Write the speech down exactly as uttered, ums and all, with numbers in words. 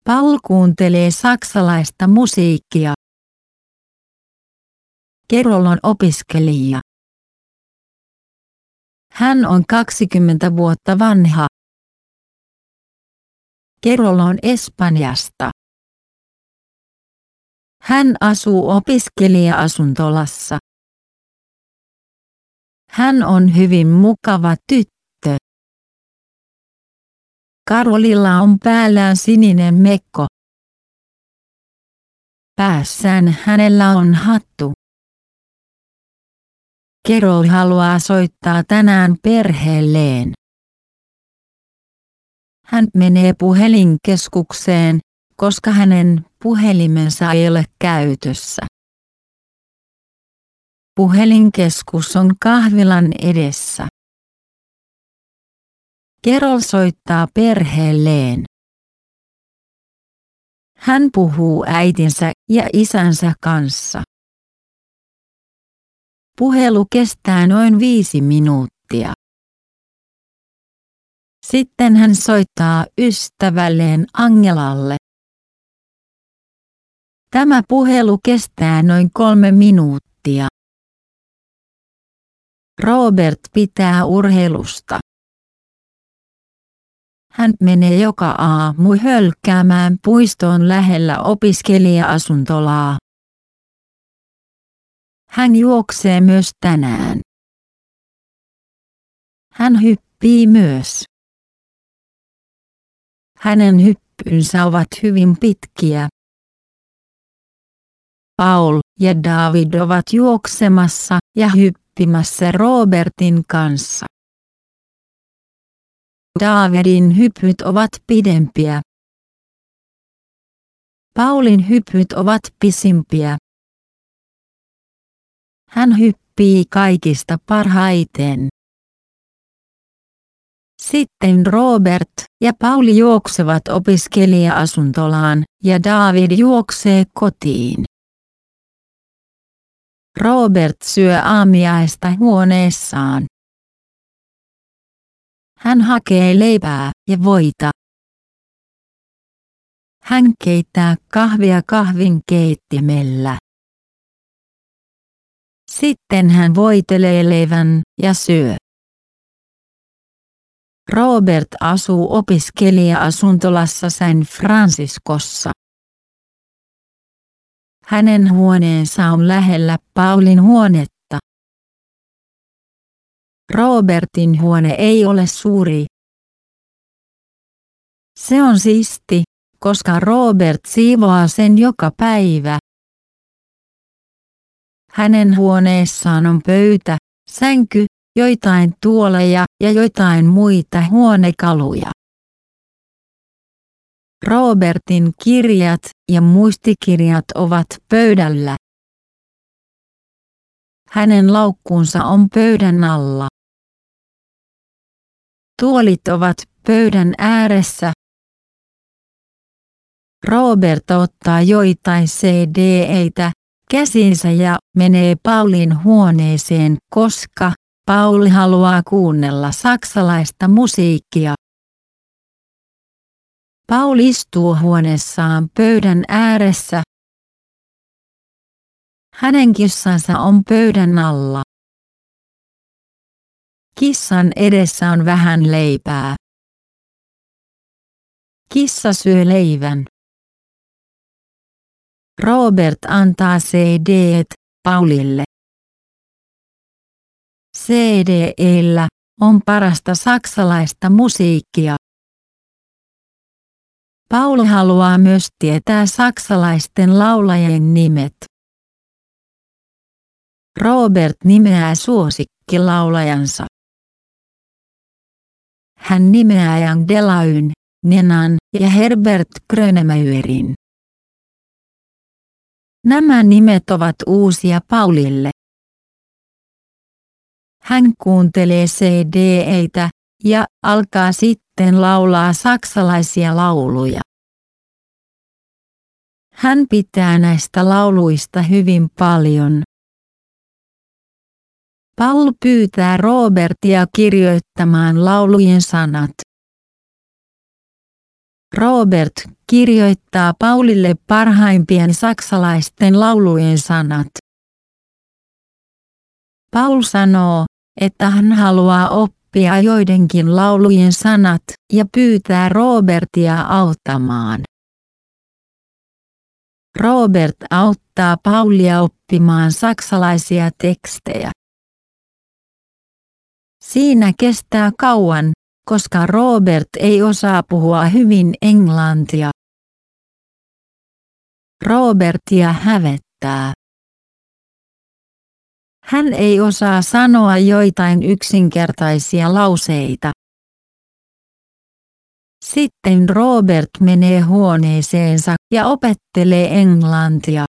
Paul kuuntelee saksalaista musiikkia. Carol on opiskelija. Hän on kaksikymmentä vuotta vanha. Carol on Espanjasta. Hän asuu opiskelija-asuntolassa. Hän on hyvin mukava tyttö. Carolilla on päällään sininen mekko. Päässään hänellä on hattu. Carol haluaa soittaa tänään perheelleen. Hän menee puhelinkeskukseen, koska hänen puhelimensa ei ole käytössä. Puhelinkeskus on kahvilan edessä. Carol soittaa perheelleen. Hän puhuu äitinsä ja isänsä kanssa. Puhelu kestää noin viisi minuuttia. Sitten hän soittaa ystävälleen Angelalle. Tämä puhelu kestää noin kolme minuuttia. Robert pitää urheilusta. Hän menee joka aamu hölkkäämään puistoon lähellä opiskelija-asuntolaa. Hän juoksee myös tänään. Hän hyppii myös. Hänen hyppynsä ovat hyvin pitkiä. Paul ja David ovat juoksemassa ja hyppimässä Robertin kanssa. Davidin hypyt ovat pidempiä. Paulin hypyt ovat pisimpiä. Hän hyppii kaikista parhaiten. Sitten Robert ja Paul juoksevat opiskelija-asuntolaan ja David juoksee kotiin. Robert syö aamiaista huoneessaan. Hän hakee leipää ja voita. Hän keittää kahvia kahvinkeittimellä. Sitten hän voitelee leivän ja syö. Robert asuu opiskelija-asuntolassa San Franciscossa. Hänen huoneensa on lähellä Paulin huonetta. Robertin huone ei ole suuri. Se on siisti, koska Robert siivoaa sen joka päivä. Hänen huoneessaan on pöytä, sänky, joitain tuoleja ja joitain muita huonekaluja. Robertin kirjat ja muistikirjat ovat pöydällä. Hänen laukkunsa on pöydän alla. Tuolit ovat pöydän ääressä. Robert ottaa joitain C D:itä käsiinsä ja menee Paulin huoneeseen, koska Paul haluaa kuunnella saksalaista musiikkia. Paul istuu huoneessaan pöydän ääressä. Hänen kissansa on pöydän alla. Kissan edessä on vähän leipää. Kissa syö leivän. Robert antaa C D:t Paulille. C D:llä on parasta saksalaista musiikkia. Paul haluaa myös tietää saksalaisten laulajien nimet. Robert nimeää suosikkilaulajansa. Hän nimeää Jan Delayn, Nenan ja Herbert Grönemeyrin. Nämä nimet ovat uusia Paulille. Hän kuuntelee C D:itä ja alkaa sitten laulaa saksalaisia lauluja. Hän pitää näistä lauluista hyvin paljon. Paul pyytää Robertia kirjoittamaan laulujen sanat. Robert kirjoittaa Paulille parhaimpien saksalaisten laulujen sanat. Paul sanoo, että hän haluaa oppia joidenkin laulujen sanat ja pyytää Robertia auttamaan. Robert auttaa Paulia oppimaan saksalaisia tekstejä. Siinä kestää kauan, koska Robert ei osaa puhua hyvin englantia. Robertia hävettää. Hän ei osaa sanoa joitain yksinkertaisia lauseita. Sitten Robert menee huoneeseensa ja opettelee englantia.